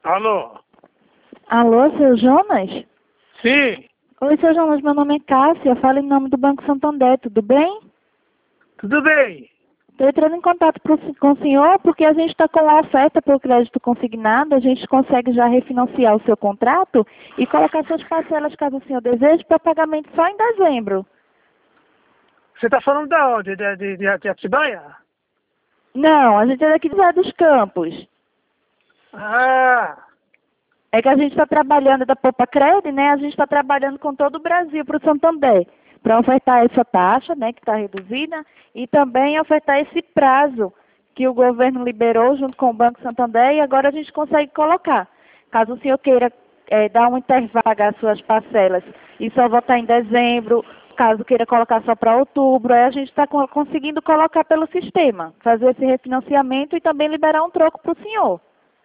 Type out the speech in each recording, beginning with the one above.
Alô? Alô, seu Jonas? Sim, Oi, seu Jonas, meu nome é Cássia, eu falo em nome do Banco Santander, tudo bem? tudo bem? Estou entrando em contato com o senhor porque a gente está com uma oferta para o crédito consignado, a gente consegue já refinanciar o seu contrato e colocar suas parcelas, caso o senhor deseje, para pagamento só em dezembro. Você está falando da onde? De Atibaia? Não, a gente é daqui de José dos Campos. Ah, É que a gente está trabalhando da Poupa Cred, né? A gente está trabalhando com todo o Brasil para o Santander, para ofertar essa taxa, né, que está reduzida, e também ofertar esse prazo que o governo liberou junto com o Banco Santander e agora a gente consegue colocar. Caso o senhor queira dar um intervalo às suas parcelas e só votar em dezembro, caso queira colocar só para outubro, aí a gente está conseguindo colocar pelo sistema, fazer esse refinanciamento e também liberar um troco para o senhor.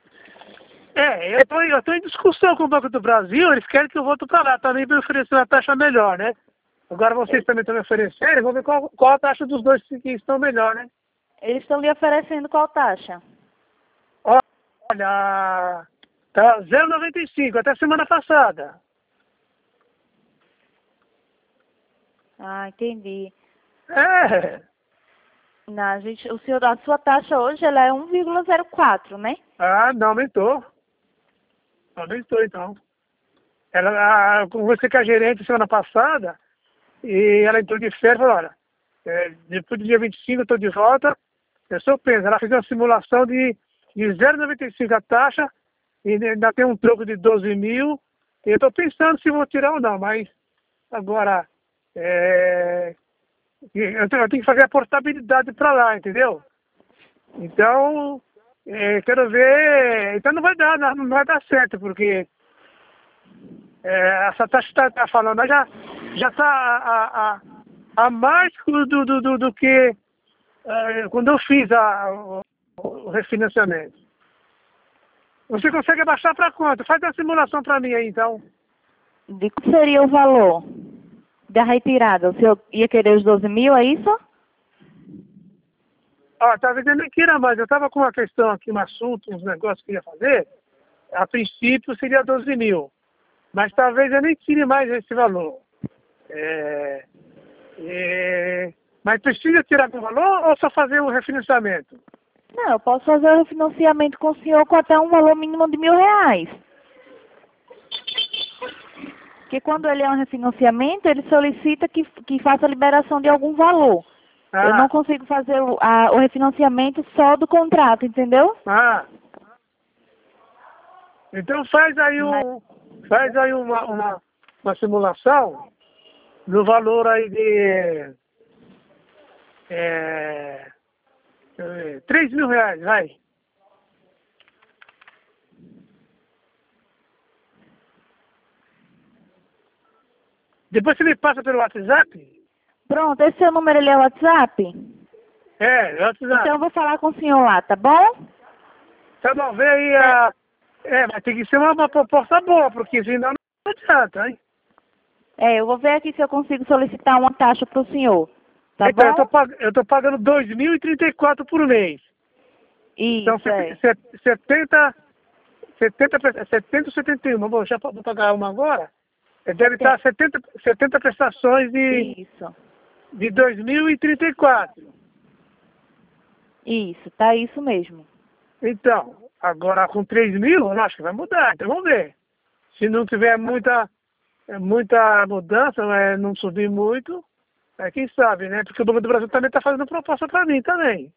eu tô em discussão com o Banco do Brasil, eles querem que eu volte para lá também para oferecer uma taxa melhor, né? Agora vocês também estão me oferecendo, vamos ver qual a taxa dos dois que estão melhor, né? Eles estão lhe oferecendo qual taxa? Olha, tá 0,95 até semana passada. Ah, entendi. É, Não, a sua taxa hoje ela é 1,04, né? não aumentou. Aumentou então. Ela, conversei com a gerente semana passada e ela entrou de férias e falou, olha, depois do dia 25 eu estou de volta, eu só penso, ela fez uma simulação de 0,95 a taxa e ainda tem um troco de 12 mil, e eu estou pensando se vou tirar ou não, mas agora eu tenho que fazer a portabilidade para lá, entendeu? Então, quero ver, então não vai dar certo, porque essa taxa que está falando já está a mais do que quando eu fiz o refinanciamento. Você consegue abaixar para quanto? Faz a simulação para mim aí, então. De qual seria o valor da retirada? O senhor ia querer os 12 mil, é isso? Ó, talvez eu nem queira mais. Eu estava com uma questão aqui, um assunto, uns negócios que eu ia fazer. A princípio seria 12 mil. Mas talvez eu nem tire mais esse valor. Mas precisa tirar algum valor ou só fazer o refinanciamento? Não, eu posso fazer o refinanciamento com o senhor com até um valor mínimo de R$ 1.000. Porque quando ele é um refinanciamento, ele solicita que faça a liberação de algum valor. Eu não Ah, consigo fazer o refinanciamento só do contrato, entendeu? ah. Então Mas faz aí uma simulação no valor aí de 3 mil reais, vai. Depois você me passa pelo WhatsApp? pronto, esse seu número ele é o WhatsApp? WhatsApp. Então eu vou falar com o senhor lá, tá bom? Tá bom, vê aí mas tem que ser uma proposta boa, porque senão não adianta, hein? Eu vou ver aqui se eu consigo solicitar uma taxa para o senhor. Tá Então, bom? eu tô pagando 2.034 por mês. Então, Isso, é. 70 ou 71. Bom, já vou pagar uma agora. Deve estar 70 prestações Isso. de 2.034. Isso, tá isso mesmo. Então, agora com 3 mil, eu acho que vai mudar. Então, vamos ver. Se não tiver muita mudança, não subir muito, quem sabe, né? Porque o Banco do Brasil também está fazendo proposta para mim também.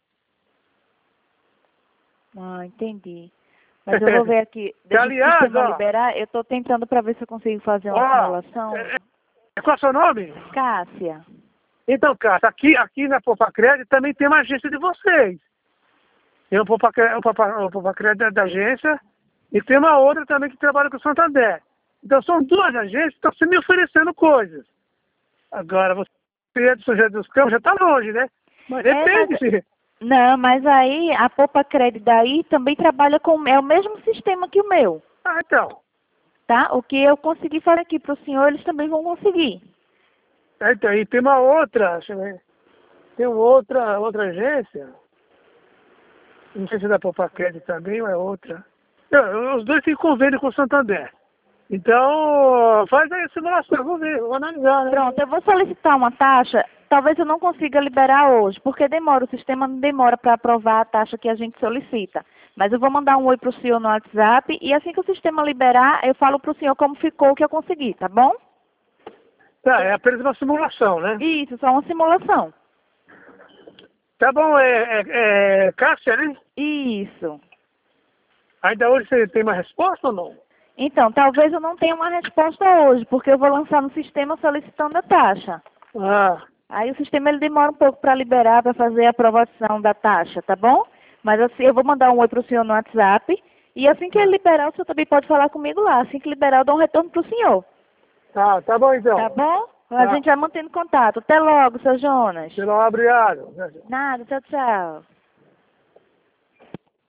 Ah, entendi. Mas eu vou ver aqui, deixa o Aliás, sistema ó, liberar, eu tô tentando para ver se eu consigo fazer uma simulação. qual é o seu nome? Cássia. Então, Cássio, aqui na Poupa Crédito também tem uma agência de vocês. Tem o Poupa Crédito da agência e tem uma outra também que trabalha com o Santander. Então são duas agências que estão se me oferecendo coisas. Agora, você é do São José dos Campos, já está longe, né? Mas depende. Não, mas aí a Poupa Cred daí também trabalha é o mesmo sistema que o meu, Então. tá? O que eu consegui fazer aqui para o senhor, eles também vão conseguir. Então, e tem uma outra, deixa eu ver. Tem outra agência. Não sei se é da Poupa Crédito também ou é outra. Os dois têm convênio com o Santander. Então, faz aí a simulação, vou ver, vou analisar, né? Pronto, eu vou solicitar uma taxa. Talvez eu não consiga liberar hoje, porque demora, o sistema não demora para aprovar a taxa que a gente solicita. Mas eu vou mandar um oi para o senhor no WhatsApp e assim que o sistema liberar, eu falo para o senhor como ficou o que eu consegui, tá bom? Tá, é apenas uma simulação, né? Isso, só uma simulação. Tá bom, Cássia, né? Isso. Ainda hoje você tem uma resposta ou não? Então, talvez eu não tenha uma resposta hoje, porque eu vou lançar no sistema solicitando a taxa. Ah, Aí o sistema ele demora um pouco para liberar, para fazer a aprovação da taxa, tá bom? Mas assim, eu vou mandar um oi para o senhor no WhatsApp e assim que ele liberar, o senhor também pode falar comigo lá. Assim que liberar, eu dou um retorno para o senhor. tá bom então. Tá bom? A gente vai mantendo contato. Até logo, seu Jonas. Obrigado. Nada, tchau, tchau.